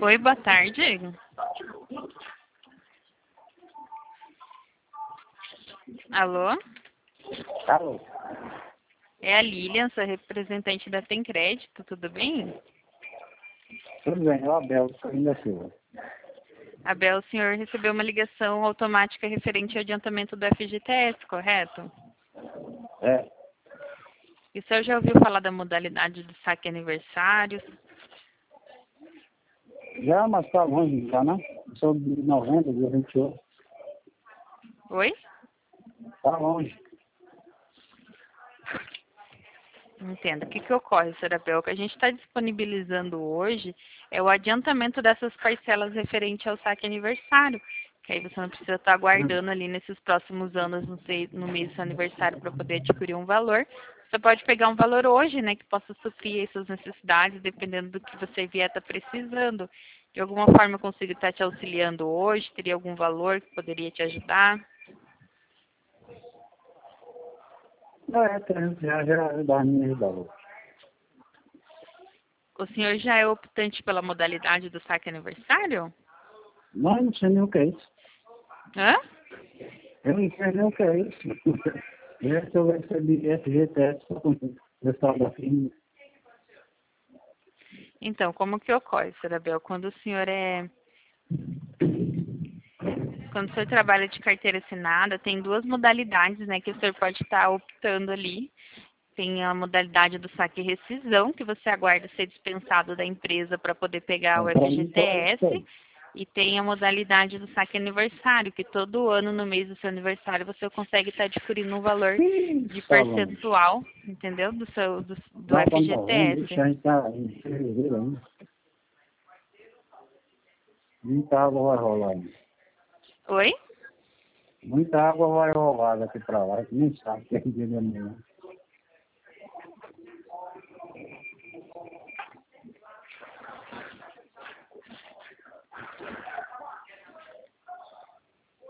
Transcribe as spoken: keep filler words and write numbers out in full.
Oi, boa tarde. Alô? Alô? É a Lilian, sou representante da Tem Crédito, tudo bem? Tudo bem, é o Abel, Carlinhos da Silva. Abel, o senhor recebeu uma ligação automática referente ao adiantamento do F G T S, correto? É, E o senhor já ouviu falar da modalidade do saque aniversário? já, mas tá longe já, né? Sou de novembro, dia vinte e oito. Oi? Tá longe. Entendo. O que, que ocorre, senhor Abel? O que a gente está disponibilizando hoje é o adiantamento dessas parcelas referente ao saque aniversário. Que aí você não precisa estar Hum. aguardando ali nesses próximos anos, no, sei- no mês do seu aniversário, para poder adquirir um valor. Você pode pegar um valor hoje, né, que possa suprir aí suas necessidades, dependendo do que você vier estar precisando. De alguma forma eu consigo estar te auxiliando hoje? Teria algum valor que poderia te ajudar? Não, é, trezentos reais já dá minha ajudava. O senhor já é optante pela modalidade do saque aniversário? Mas não sei nem o que é isso. Hã? Eu não sei nem o que é isso. Já que eu recebi F G T S com o pessoal da firma. Então, como que ocorre, senhor Abel? Quando o senhor é... Quando o senhor trabalha de carteira assinada, tem duas modalidades, né, que o senhor pode estar optando ali. Tem a modalidade do saque e rescisão, que você aguarda ser dispensado da empresa para poder pegar o Para mim só é isso F G T S. aí. E tem a modalidade do saque aniversário, que todo ano, no mês do seu aniversário, você consegue estar adquirindo um valor Ih, de tá longe. percentual, entendeu? Do seu do, do Lá para novembro, isso F G T S. a gente tá em fevereiro ainda. Muita água vai rolar ainda. Oi? Muita água vai rolar daqui para lá, que nem sabe que é dia de amanhã.